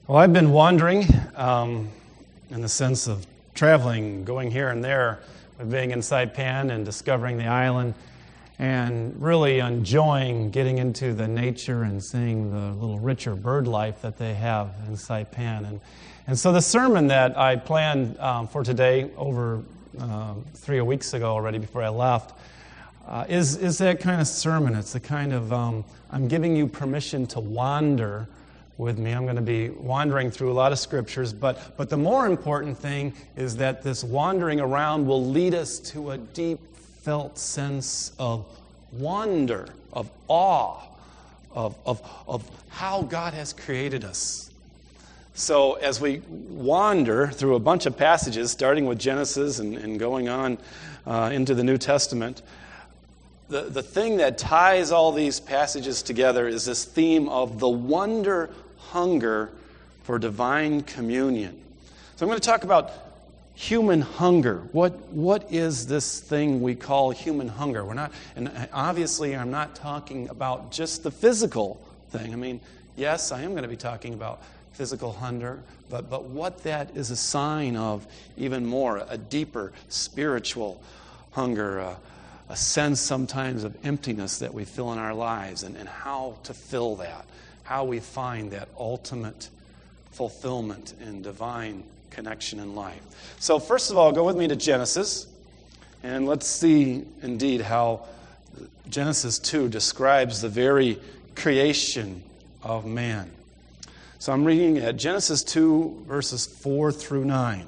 Well, I've been wandering in the sense of traveling, going here and there, being in Saipan and discovering the island, and really enjoying getting into the nature and seeing the little richer bird life that they have in Saipan. And so the sermon that I planned for today over 3 weeks ago already before I left is that kind of sermon. It's the kind of, I'm giving you permission to wander with me. I'm going to be wandering through a lot of scriptures, but the more important thing is that this wandering around will lead us to a deep felt sense of wonder, of awe, of how God has created us. So as we wander through a bunch of passages, starting with Genesis and going on into the New Testament, the thing that ties all these passages together is this theme of the wonder hunger for divine communion. So I'm going to talk about human hunger. What is this thing we call human hunger? And obviously I'm not talking about just the physical thing. I mean, yes, I am going to be talking about physical hunger, but what that is a sign of even more, a deeper spiritual hunger, a sense sometimes of emptiness that we feel in our lives, and how to fill that, how we find that ultimate fulfillment in divine connection in life. So first of all, go with me to Genesis, and let's see indeed how Genesis 2 describes the very creation of man. So I'm reading at Genesis 2, verses 4 through 9.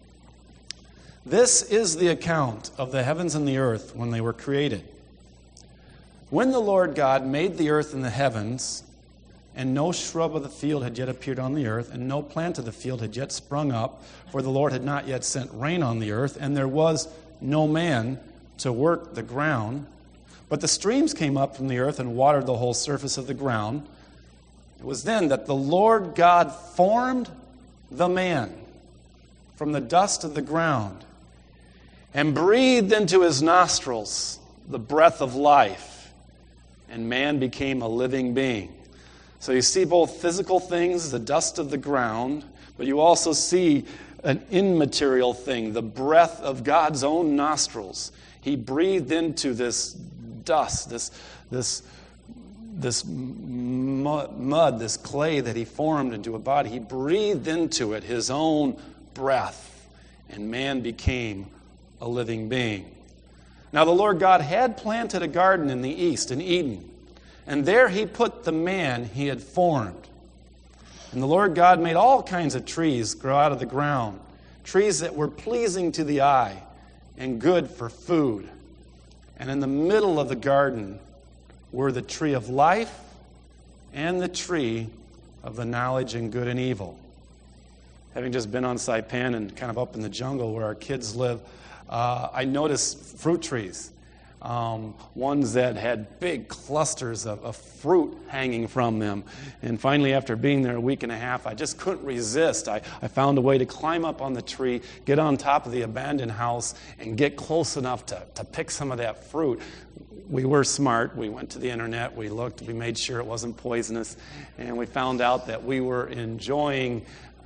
This is the account of the heavens and the earth when they were created. When the Lord God made the earth and the heavens, and no shrub of the field had yet appeared on the earth, and no plant of the field had yet sprung up, for the Lord had not yet sent rain on the earth, and there was no man to work the ground. But the streams came up from the earth and watered the whole surface of the ground. It was then that the Lord God formed the man from the dust of the ground and breathed into his nostrils the breath of life, and man became a living being. So you see both physical things, the dust of the ground, but you also see an immaterial thing, the breath of God's own nostrils. He breathed into this dust, this mud, this clay that he formed into a body. He breathed into it his own breath, and man became a living being. Now the Lord God had planted a garden in the east, in Eden, and there he put the man he had formed. And the Lord God made all kinds of trees grow out of the ground, trees that were pleasing to the eye and good for food. And in the middle of the garden were the tree of life and the tree of the knowledge of good and evil. Having just been on Saipan and kind of up in the jungle where our kids live, I noticed fruit trees. Ones that had big clusters of fruit hanging from them. And finally, after being there a week and a half, I just couldn't resist. I found a way to climb up on the tree, get on top of the abandoned house, and get close enough to pick some of that fruit. We were smart. We went to the internet. We looked. We made sure it wasn't poisonous. And we found out that we were enjoying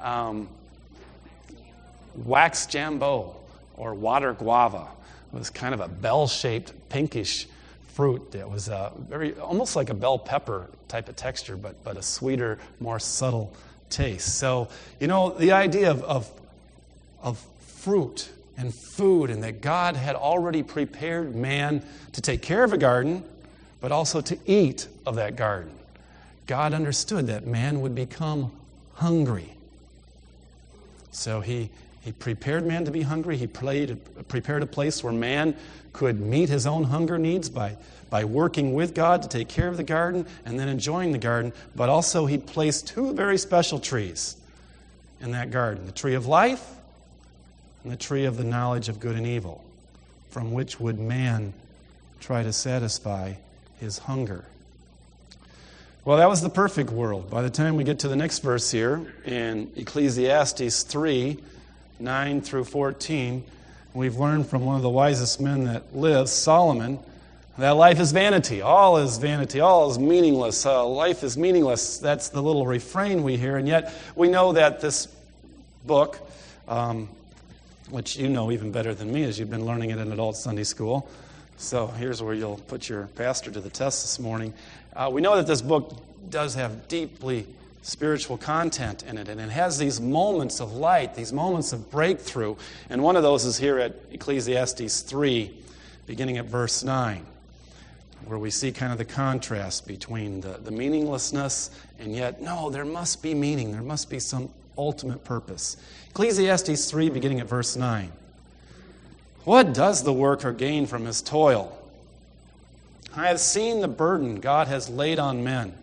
wax jambo or water guava. It was kind of a bell-shaped, pinkish fruit that was almost like a bell pepper type of texture, but a sweeter, more subtle taste. So, the idea of fruit and food, and that God had already prepared man to take care of a garden, but also to eat of that garden. God understood that man would become hungry. So He prepared man to be hungry. He prepared a place where man could meet his own hunger needs by working with God to take care of the garden and then enjoying the garden. But also he placed two very special trees in that garden, the tree of life and the tree of the knowledge of good and evil, from which would man try to satisfy his hunger. Well, that was the perfect world. By the time we get to the next verse here in Ecclesiastes 3, 9 through 14, we've learned from one of the wisest men that lives, Solomon, That life is vanity. All is vanity. All is meaningless. Life is meaningless. That's the little refrain we hear. And yet we know that this book, which you know even better than me as you've been learning it in adult Sunday school. So here's where you'll put your pastor to the test this morning. We know that this book does have deeply spiritual content in it, and it has these moments of light, these moments of breakthrough. And one of those is here at Ecclesiastes 3, beginning at verse 9, where we see kind of the contrast between the meaninglessness and yet, no, there must be meaning. There must be some ultimate purpose. Ecclesiastes 3, beginning at verse 9. What does the worker gain from his toil? I have seen the burden God has laid on men.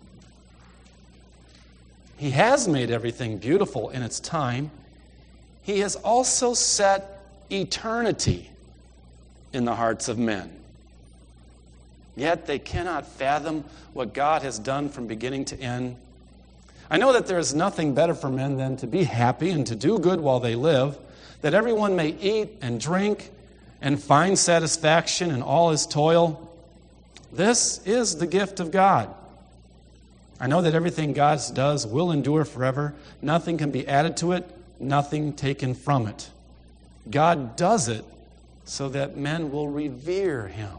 He has made everything beautiful in its time. He has also set eternity in the hearts of men. Yet they cannot fathom what God has done from beginning to end. I know that there is nothing better for men than to be happy and to do good while they live, that everyone may eat and drink and find satisfaction in all his toil. This is the gift of God. I know that everything God does will endure forever. Nothing can be added to it, nothing taken from it. God does it so that men will revere him.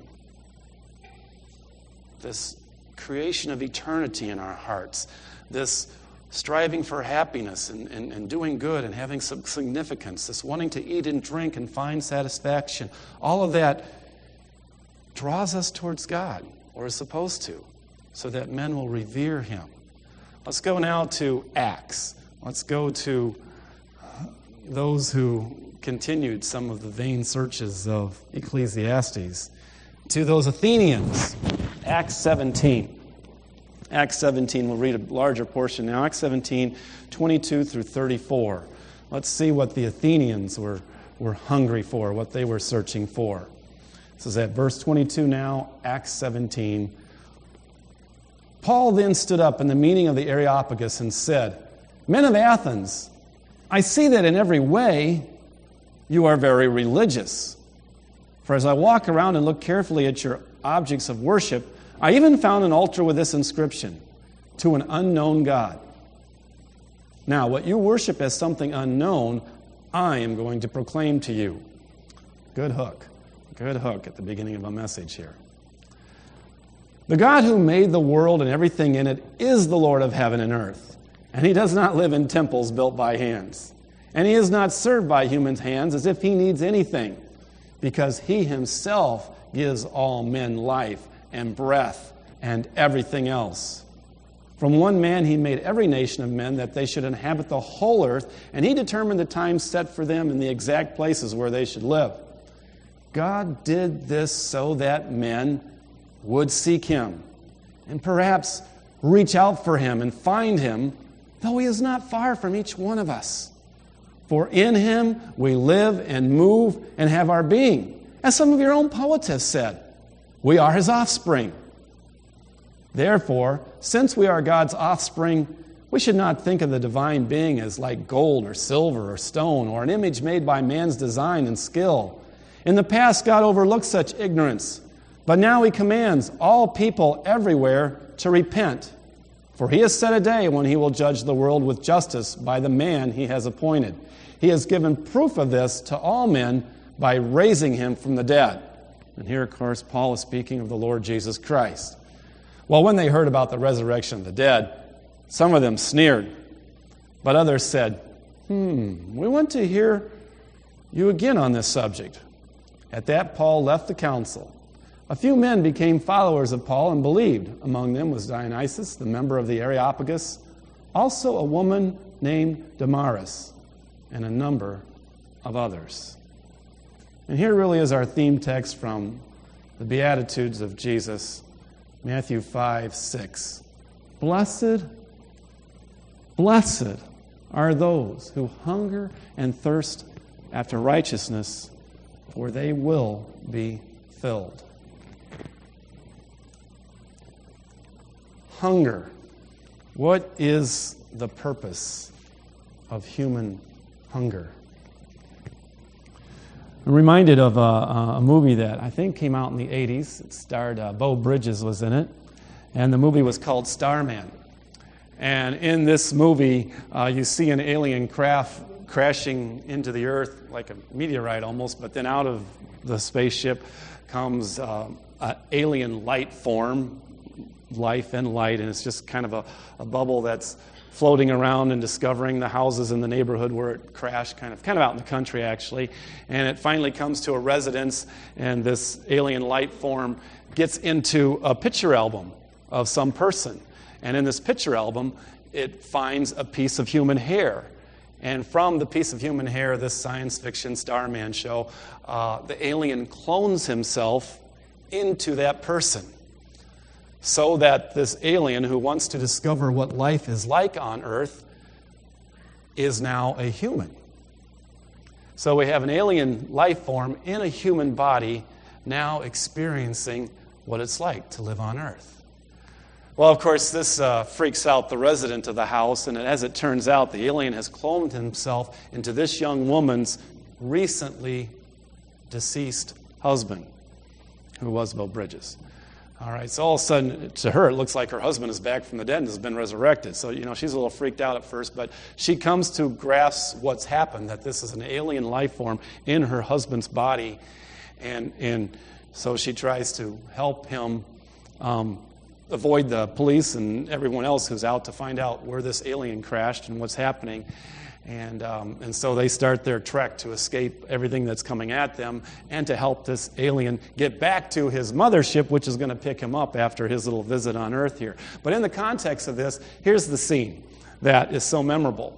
This creation of eternity in our hearts, this striving for happiness and doing good and having some significance, this wanting to eat and drink and find satisfaction, all of that draws us towards God, or is supposed to, so that men will revere him. Let's go now to Acts. Let's go to those who continued some of the vain searches of Ecclesiastes. To those Athenians, Acts 17. Acts 17, we'll read a larger portion now. Acts 17, 22 through 34. Let's see what the Athenians were hungry for, what they were searching for. This is at verse 22 now, Acts 17. Paul then stood up in the meeting of the Areopagus and said, Men of Athens, I see that in every way you are very religious. For as I walk around and look carefully at your objects of worship, I even found an altar with this inscription, To an unknown God. Now, what you worship as something unknown, I am going to proclaim to you. Good hook. Good hook at the beginning of a message here. The God who made the world and everything in it is the Lord of heaven and earth, and he does not live in temples built by hands. And he is not served by human hands as if he needs anything, because he himself gives all men life and breath and everything else. From one man he made every nation of men that they should inhabit the whole earth, and he determined the time set for them in the exact places where they should live. God did this so that men would seek him and perhaps reach out for him and find him, though he is not far from each one of us. For in him we live and move and have our being. As some of your own poets have said, we are his offspring. Therefore, since we are God's offspring, we should not think of the divine being as like gold or silver or stone or an image made by man's design and skill. In the past, God overlooked such ignorance, but now he commands all people everywhere to repent. For he has set a day when he will judge the world with justice by the man he has appointed. He has given proof of this to all men by raising him from the dead. And here, of course, Paul is speaking of the Lord Jesus Christ. Well, when they heard about the resurrection of the dead, some of them sneered, but others said, we want to hear you again on this subject. At that, Paul left the council. A few men became followers of Paul and believed. Among them was Dionysius, the member of the Areopagus, also a woman named Damaris, and a number of others. And here really is our theme text from the Beatitudes of Jesus, Matthew 5:6. Blessed are those who hunger and thirst after righteousness, for they will be filled. Hunger. What is the purpose of human hunger? I'm reminded of a movie that I think came out in the 80s. It starred, Beau Bridges was in it, and the movie was called Starman. And in this movie, you see an alien craft crashing into the earth like a meteorite almost, but then out of the spaceship comes an alien light form, life and light, and it's just kind of a bubble that's floating around and discovering the houses in the neighborhood where it crashed, kind of out in the country actually. And it finally comes to a residence, and this alien light form gets into a picture album of some person. And in this picture album, it finds a piece of human hair. And from the piece of human hair, this science fiction Starman show, the alien clones himself into that person, so that this alien who wants to discover what life is like on Earth is now a human. So we have an alien life form in a human body now experiencing what it's like to live on Earth. Well, of course, this freaks out the resident of the house, and as it turns out, the alien has cloned himself into this young woman's recently deceased husband, who was Beau Bridges. All right, so all of a sudden, to her, it looks like her husband is back from the dead and has been resurrected. So, she's a little freaked out at first, but she comes to grasp what's happened, that this is an alien life form in her husband's body. And so she tries to help him avoid the police and everyone else who's out to find out where this alien crashed and what's happening. And so they start their trek to escape everything that's coming at them and to help this alien get back to his mothership, which is going to pick him up after his little visit on Earth here. But in the context of this, here's the scene that is so memorable.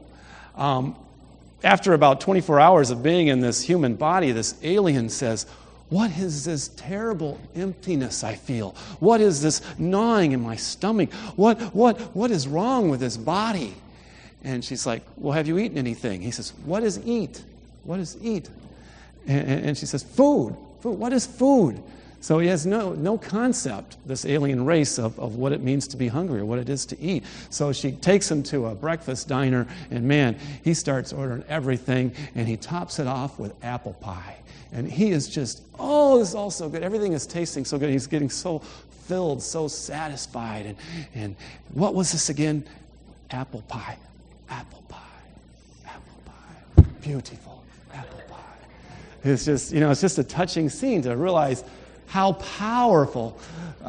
After about 24 hours of being in this human body, this alien says, "What is this terrible emptiness I feel? What is this gnawing in my stomach? What is wrong with this body?" And she's like, "Well, have you eaten anything?" He says, "What is eat? What is eat?" And she says, "Food. Food. What is food?" So he has no concept, this alien race, of what it means to be hungry or what it is to eat. So she takes him to a breakfast diner, and man, he starts ordering everything, and he tops it off with apple pie. And he is just, this is all so good. Everything is tasting so good. He's getting so filled, so satisfied. And what was this again? Apple pie. Apple pie. Apple pie. Beautiful. Apple pie. It's just, it's just a touching scene to realize how powerful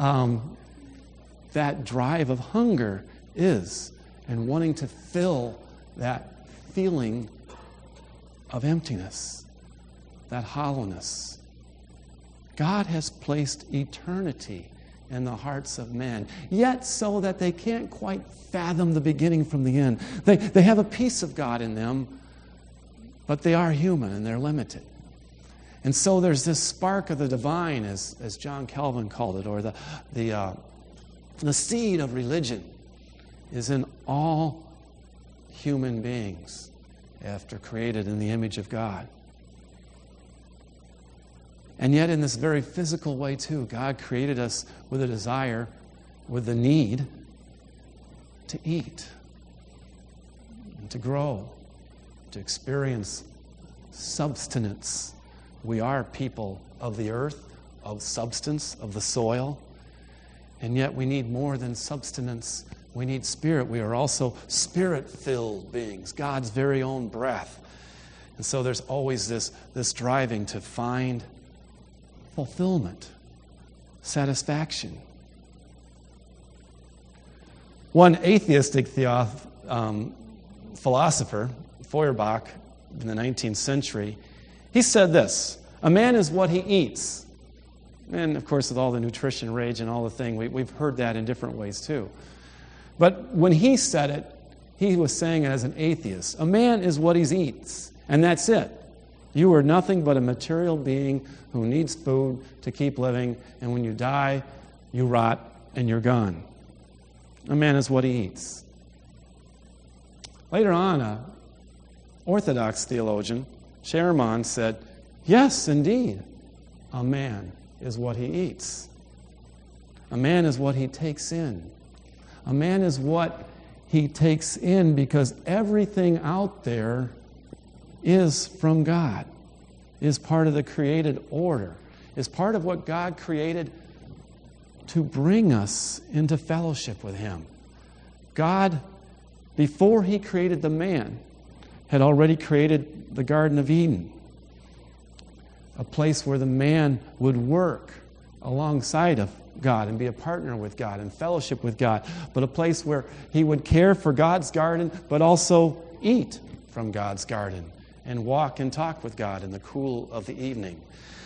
that drive of hunger is, and wanting to fill that feeling of emptiness, that hollowness. God has placed eternity in the hearts of men, yet so that they can't quite fathom the beginning from the end. They have a piece of God in them, but they are human and they're limited. And so there's this spark of the divine, as John Calvin called it, or the seed of religion is in all human beings after created in the image of God. And yet in this very physical way too, God created us with a desire, with the need to eat, and to grow, to experience substance. We are people of the earth, of substance, of the soil. And yet we need more than substance. We need spirit. We are also spirit-filled beings, God's very own breath. And so there's always this driving to find fulfillment, satisfaction. One atheistic philosopher, Feuerbach, in the 19th century, he said this: "A man is what he eats." And of course, with all the nutrition rage and all the thing, we've heard that in different ways too. But when he said it, he was saying it as an atheist. A man is what he eats, and that's it. You are nothing but a material being who needs food to keep living, and when you die, you rot and you're gone. A man is what he eats. Later on, an Orthodox theologian, Sherman, said, "Yes, indeed, a man is what he eats. A man is what he takes in. A man is what he takes in because everything out there is from God. is part of the created order, is part of what God created to bring us into fellowship with Him. God, before He created the man, had already created the Garden of Eden, a place where the man would work alongside of God and be a partner with God and fellowship with God, but a place where he would care for God's garden, but also eat from God's garden and walk and talk with God in the cool of the evening.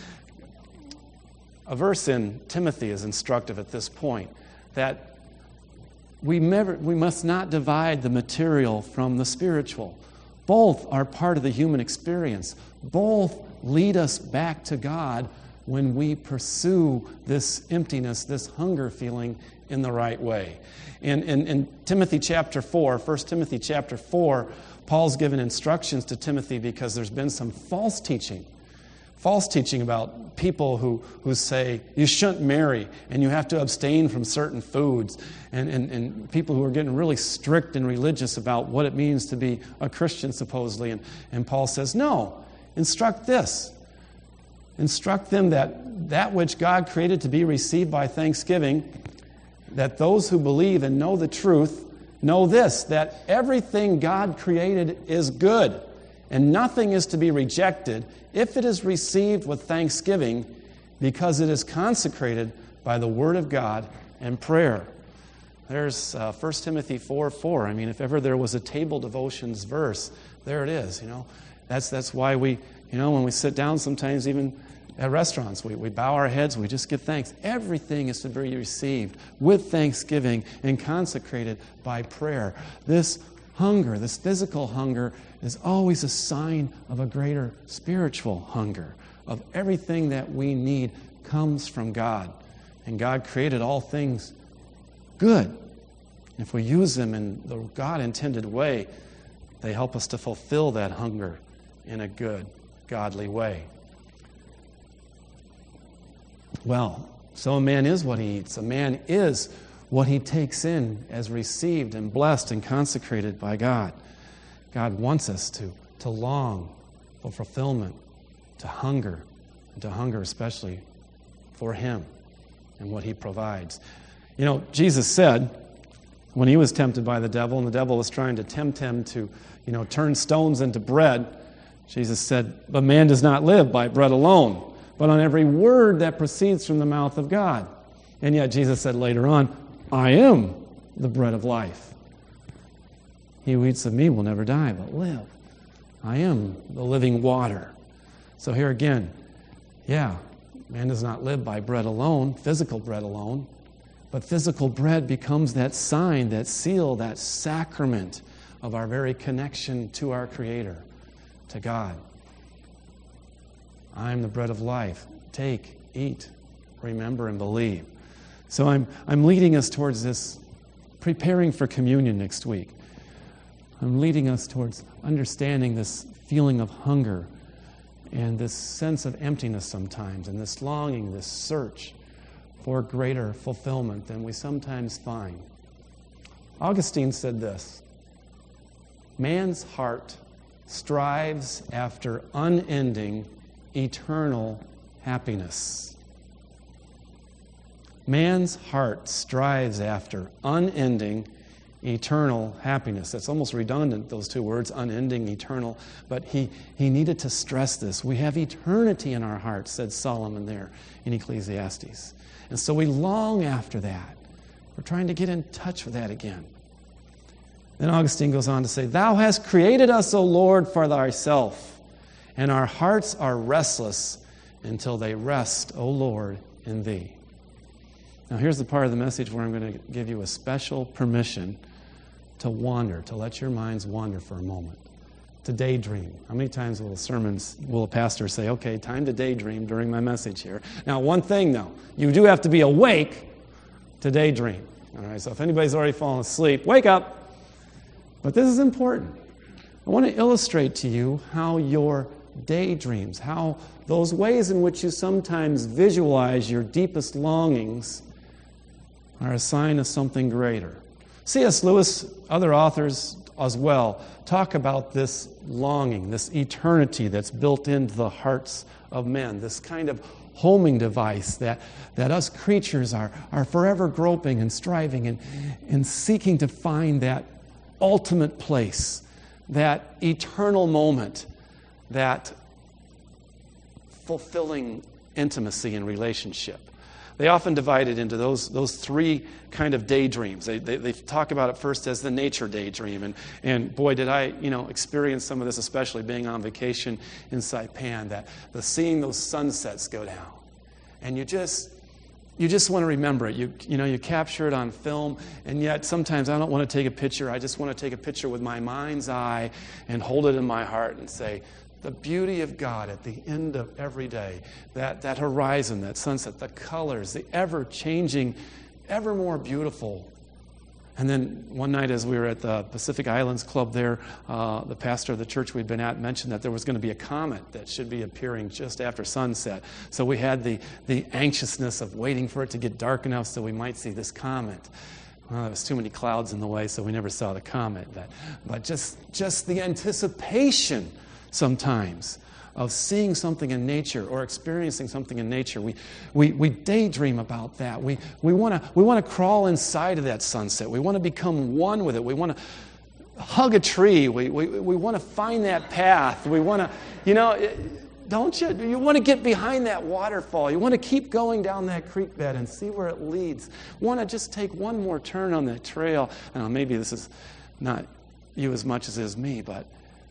A verse in Timothy is instructive at this point, that we must not divide the material from the spiritual. Both are part of the human experience. Both lead us back to God when we pursue this emptiness, this hunger feeling in the right way. In Timothy chapter 4, 1 Timothy chapter 4, Paul's given instructions to Timothy because there's been some false teaching about people who say you shouldn't marry and you have to abstain from certain foods, and people who are getting really strict and religious about what it means to be a Christian, supposedly. And Paul says, no, instruct this. Instruct them that which God created to be received by thanksgiving, that those who believe and know the truth know this, that everything God created is good, and nothing is to be rejected if it is received with thanksgiving, because it is consecrated by the Word of God and prayer. There's 1 Timothy 4:4. I mean, if ever there was a table devotions verse, there it is. That's why we, when we sit down sometimes, even at restaurants, we bow our heads, we just give thanks. Everything is to be received with thanksgiving and consecrated by prayer. This hunger, this physical hunger, is always a sign of a greater spiritual hunger, of everything that we need comes from God. And God created all things good. If we use them in the God-intended way, they help us to fulfill that hunger in a good, godly way. Well, so a man is what he eats. A man is what he takes in as received and blessed and consecrated by God. God wants us to long for fulfillment, to hunger especially for Him and what He provides. Jesus said, when He was tempted by the devil, and the devil was trying to tempt Him to, turn stones into bread, Jesus said, but man does not live by bread alone, but on every word that proceeds from the mouth of God. And yet Jesus said later on, I am the bread of life. He who eats of me will never die, but live. I am the living water. So here again, man does not live by bread alone, physical bread alone, but physical bread becomes that sign, that seal, that sacrament of our very connection to our Creator, to God. I am the bread of life. Take, eat, remember, and believe. So I'm leading us towards this, preparing for communion next week. I'm leading us towards understanding this feeling of hunger and this sense of emptiness sometimes, and this longing, this search for greater fulfillment than we sometimes find. Augustine said this, man's heart strives after unending, eternal happiness. Man's heart strives after unending, eternal happiness. That's almost redundant, those two words, unending, eternal. But he needed to stress this. We have eternity in our hearts, said Solomon there in Ecclesiastes. And so we long after that. We're trying to get in touch with that again. Then Augustine goes on to say, Thou hast created us, O Lord, for Thyself, and our hearts are restless until they rest, O Lord, in Thee. Now here's the part of the message where I'm going to give you a special permission to wander, to let your minds wander for a moment, to daydream. How many times will a pastor say, okay, time to daydream during my message here? Now, one thing though, you do have to be awake to daydream. All right, so if anybody's already fallen asleep, wake up. But this is important. I want to illustrate to you how your daydreams, how those ways in which you sometimes visualize your deepest longings are a sign of something greater. C.S. Lewis, other authors as well talk about this longing, this eternity that's built into the hearts of men, this kind of homing device that us creatures are forever groping and striving and seeking to find that ultimate place, that eternal moment, that fulfilling intimacy and relationship. They often divide it into those three kind of daydreams. They talk about it first as the nature daydream. And boy, did I experience some of this, especially being on vacation in Saipan, that seeing those sunsets go down. And you just want to remember it. You capture it on film, and yet sometimes I don't want to take a picture. I just want to take a picture with my mind's eye and hold it in my heart and say, the beauty of God at the end of every day, that horizon, that sunset, the colors, the ever-changing, ever more beautiful. And then one night as we were at the Pacific Islands Club there, the pastor of the church we'd been at mentioned that there was going to be a comet that should be appearing just after sunset. So we had the anxiousness of waiting for it to get dark enough so we might see this comet. Well, there was too many clouds in the way, so we never saw the comet. But just the anticipation sometimes of seeing something in nature or experiencing something in nature. We daydream about that. We want to crawl inside of that sunset. We want to become one with it. We want to hug a tree. We want to find that path. We want to, don't you? You want to get behind that waterfall. You want to keep going down that creek bed and see where it leads. You want to just take one more turn on that trail. I don't know, maybe this is not you as much as it is me, but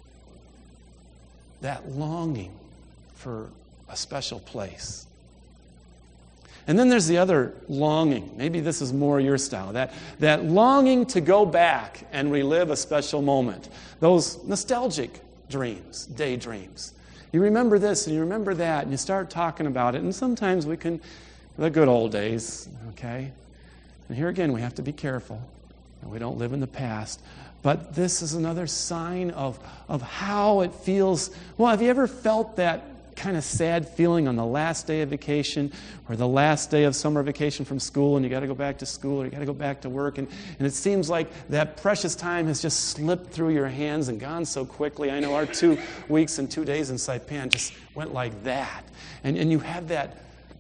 that longing for a special place. And then there's the other longing. Maybe this is more your style. That longing to go back and relive a special moment. Those nostalgic dreams, daydreams. You remember this and you remember that, and you start talking about it. And sometimes the good old days, okay? And here again, we have to be careful. We don't live in the past. But this is another sign of how it feels. Well, have you ever felt that kind of sad feeling on the last day of vacation or the last day of summer vacation from school, and you got to go back to school or you got to go back to work, and it seems like that precious time has just slipped through your hands and gone so quickly. I know our 2 weeks and 2 days in Saipan just went like that. And you have that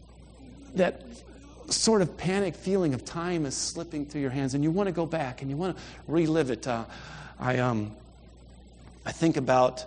sort of panic feeling of time is slipping through your hands, and you want to go back and you want to relive it. I think about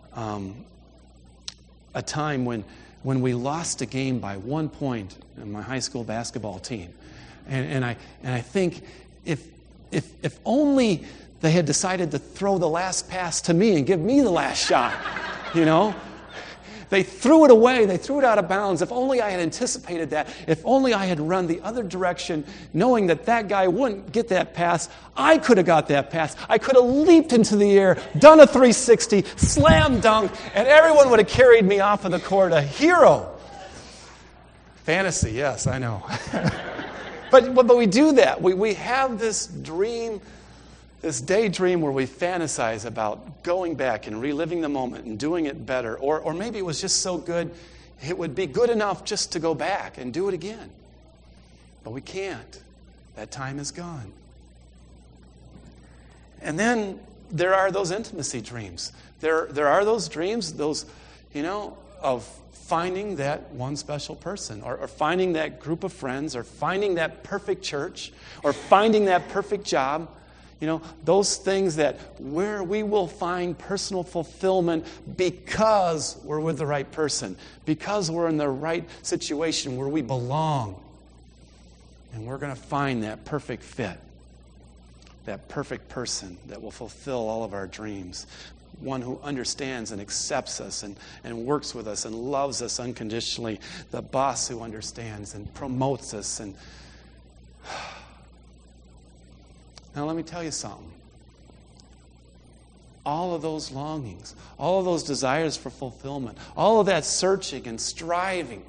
a time when we lost a game by 1 point in my high school basketball team, and I think if only they had decided to throw the last pass to me and give me the last shot, They threw it away. They threw it out of bounds. If only I had anticipated that. If only I had run the other direction, knowing that guy wouldn't get that pass, I could have got that pass. I could have leaped into the air, done a 360, slam dunk, and everyone would have carried me off of the court. A hero. Fantasy, yes, I know. But we do that. We have this dream, this daydream where we fantasize about going back and reliving the moment and doing it better. Or maybe it was just so good, it would be good enough just to go back and do it again. But we can't. That time is gone. And then there are those intimacy dreams. There are those dreams, of finding that one special person, or finding that group of friends, or finding that perfect church, or finding that perfect job. Those things where we will find personal fulfillment because we're with the right person, because we're in the right situation where we belong. And we're going to find that perfect fit, that perfect person that will fulfill all of our dreams. One who understands and accepts us and works with us and loves us unconditionally. The boss who understands and promotes us. And now let me tell you something. All of those longings, all of those desires for fulfillment, all of that searching and striving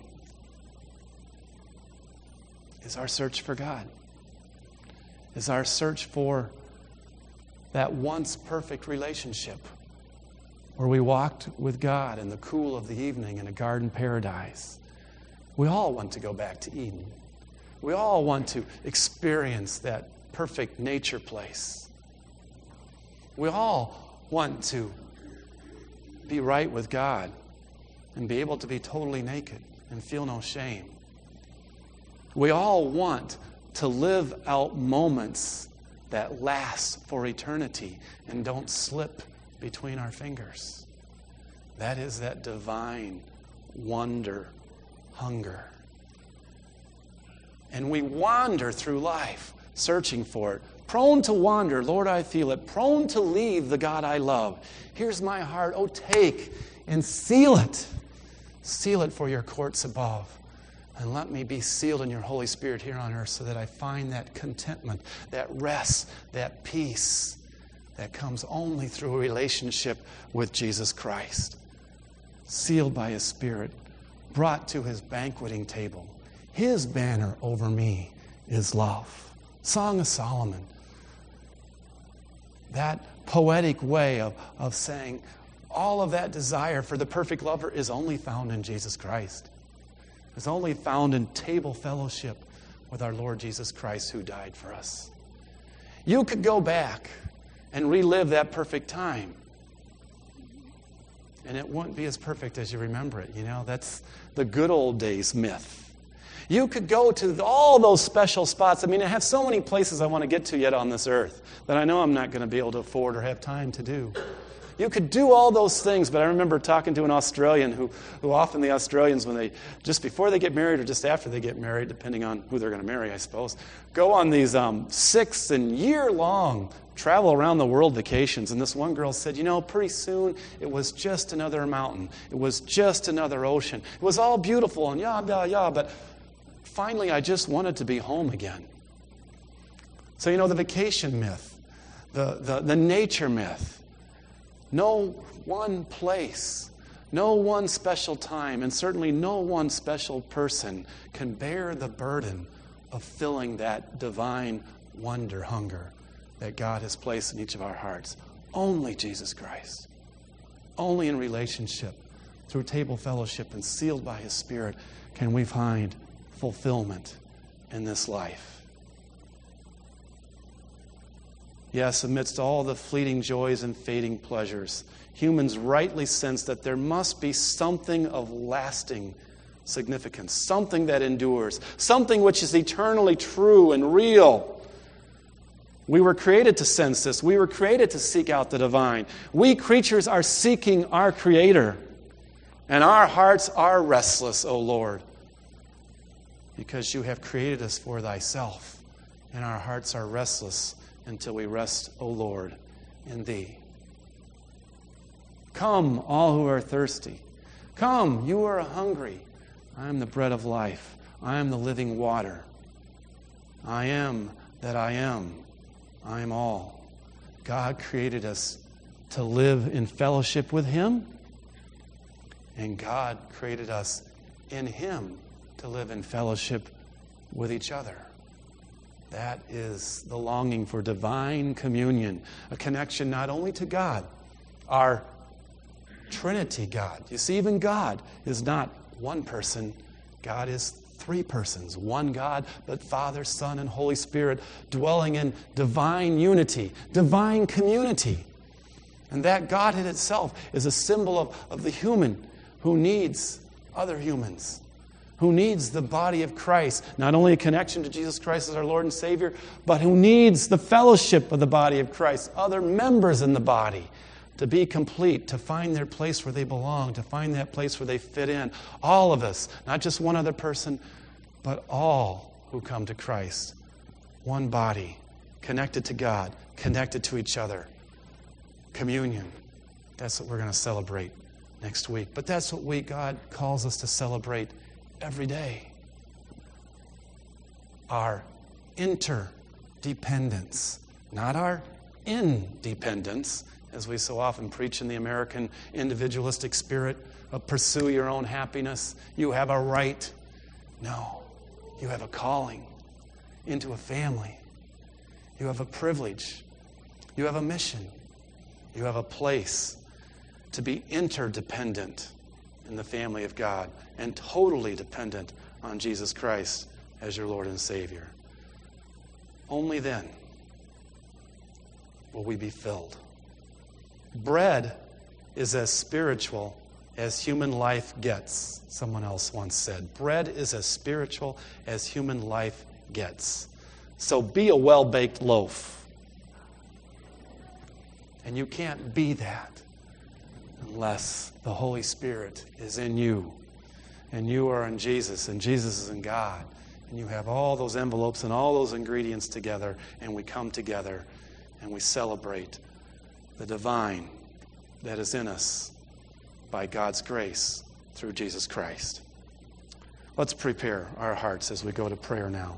is our search for God. Is our search for that once perfect relationship where we walked with God in the cool of the evening in a garden paradise. We all want to go back to Eden. We all want to experience that perfect nature place. We all want to be right with God and be able to be totally naked and feel no shame. We all want to live out moments that last for eternity and don't slip between our fingers. That is that divine wonder, hunger. And we wander through life searching for it. Prone to wander, Lord, I feel it. Prone to leave the God I love. Here's my heart. Oh, take and seal it. Seal it for your courts above. And let me be sealed in your Holy Spirit here on earth so that I find that contentment, that rest, that peace that comes only through a relationship with Jesus Christ. Sealed by His Spirit, brought to His banqueting table. His banner over me is love. Song of Solomon. That poetic way of saying all of that desire for the perfect lover is only found in Jesus Christ. It's only found in table fellowship with our Lord Jesus Christ who died for us. You could go back and relive that perfect time. And it wouldn't be as perfect as you remember it. You know, that's the good old days myth. You could go to all those special spots. I mean, I have so many places I want to get to yet on this earth that I know I'm not going to be able to afford or have time to do. You could do all those things, but I remember talking to an Australian who often the Australians, when they, just before they get married or just after they get married, depending on who they're going to marry, I suppose, go on these 6 and year-long travel around the world vacations. And this one girl said, you know, pretty soon it was just another mountain. It was just another ocean. It was all beautiful and but finally I just wanted to be home again. So, you know, the vacation myth, the nature myth, no one place, no one special time, and certainly no one special person can bear the burden of filling that divine wonder, hunger that God has placed in each of our hearts. Only Jesus Christ. Only in relationship, through table fellowship and sealed by His Spirit, can we find fulfillment in this life. Yes, amidst all the fleeting joys and fading pleasures, humans rightly sense that there must be something of lasting significance, something that endures, something which is eternally true and real. We were created to sense this. We were created to seek out the divine. We creatures are seeking our Creator, and our hearts are restless, O Lord, because you have created us for thyself, and our hearts are restless until we rest, O Lord, in Thee. Come, all who are thirsty. Come, you are hungry. I am the bread of life. I am the living water. I am that I am. I am all. God created us to live in fellowship with Him, and God created us in Him to live in fellowship with each other. That is the longing for divine communion, a connection not only to God, our Trinity God. You see, even God is not one person. God is 3 persons, one God, but Father, Son, and Holy Spirit dwelling in divine unity, divine community. And that Godhead itself is a symbol of the human who needs other humans, who needs the body of Christ, not only a connection to Jesus Christ as our Lord and Savior, but who needs the fellowship of the body of Christ, other members in the body, to be complete, to find their place where they belong, to find that place where they fit in. All of us, not just one other person, but all who come to Christ. One body, connected to God, connected to each other. Communion. That's what we're going to celebrate next week. But that's what God calls us to celebrate every day. Our interdependence, not our independence, as we so often preach in the American individualistic spirit of pursue your own happiness. You have a right. No, you have a calling into a family. You have a privilege. You have a mission. You have a place to be interdependent in the family of God and totally dependent on Jesus Christ as your Lord and Savior. Only then will we be filled. Bread is as spiritual as human life gets, someone else once said. Bread is as spiritual as human life gets. So be a well-baked loaf. And you can't be that unless the Holy Spirit is in you. And you are in Jesus, and Jesus is in God. And you have all those envelopes and all those ingredients together, and we come together and we celebrate the divine that is in us by God's grace through Jesus Christ. Let's prepare our hearts as we go to prayer now.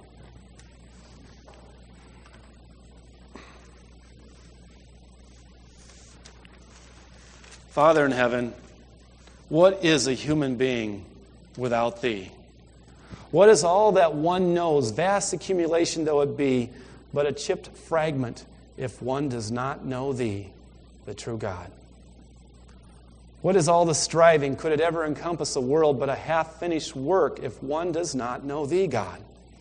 Father in heaven, what is a human being without Thee? What is all that one knows, vast accumulation though it be, but a chipped fragment if one does not know Thee, the true God? What is all the striving? Could it ever encompass a world but a half-finished work if one does not know Thee, God?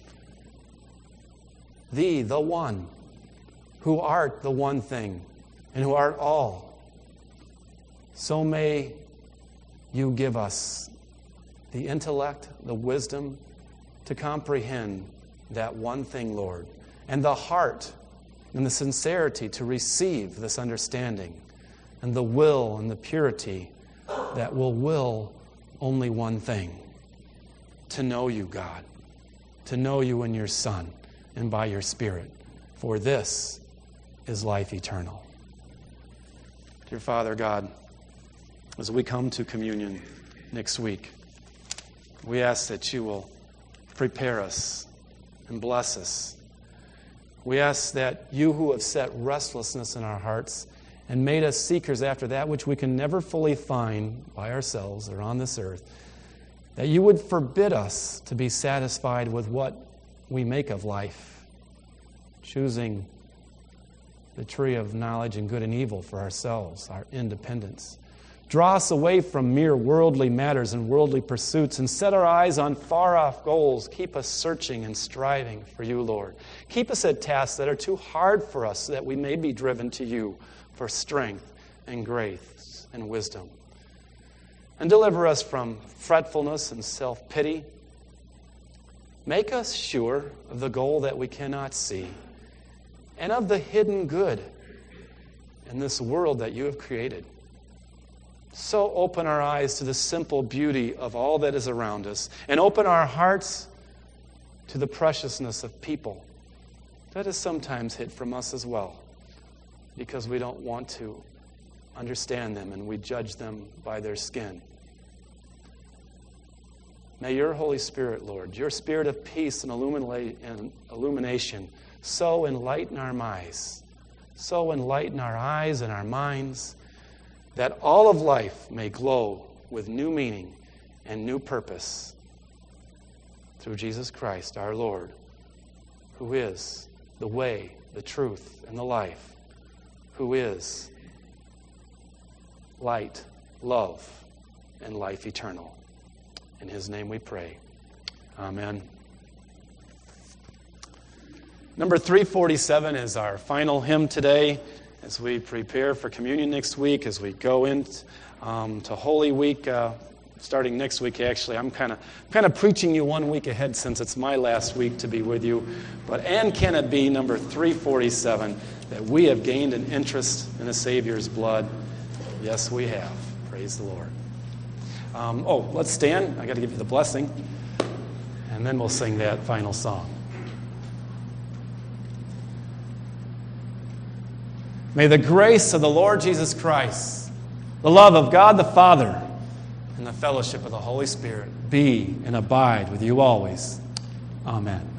Thee, the one, who art the one thing, and who art all. So may You give us the intellect, the wisdom to comprehend that one thing, Lord, and the heart and the sincerity to receive this understanding, and the will and the purity that will will only one thing: to know You, God, to know You in Your Son and by Your Spirit, for this is life eternal. Dear Father God, as we come to communion next week, we ask that You will prepare us and bless us. We ask that You, who have set restlessness in our hearts and made us seekers after that which we can never fully find by ourselves or on this earth, that You would forbid us to be satisfied with what we make of life, choosing the tree of knowledge and good and evil for ourselves, our independence. Draw us away from mere worldly matters and worldly pursuits and set our eyes on far-off goals. Keep us searching and striving for You, Lord. Keep us at tasks that are too hard for us so that we may be driven to You for strength and grace and wisdom. And deliver us from fretfulness and self-pity. Make us sure of the goal that we cannot see and of the hidden good in this world that You have created. So open our eyes to the simple beauty of all that is around us, and open our hearts to the preciousness of people that is sometimes hid from us as well, because we don't want to understand them and we judge them by their skin. May Your Holy Spirit, Lord, Your Spirit of peace and illumination, so enlighten our minds, so enlighten our eyes and our minds, that all of life may glow with new meaning and new purpose through Jesus Christ, our Lord, who is the way, the truth, and the life, who is light, love, and life eternal. In His name we pray. Amen. Number 347 is our final hymn today. As we prepare for communion next week, as we go into Holy Week, starting next week, actually, I'm kind of preaching you 1 week ahead since it's my last week to be with you. But and can it be, number 347, that we have gained an interest in the Savior's blood? Yes, we have. Praise the Lord. Let's stand. I got to give you the blessing, and then we'll sing that final song. May the grace of the Lord Jesus Christ, the love of God the Father, and the fellowship of the Holy Spirit be and abide with you always. Amen.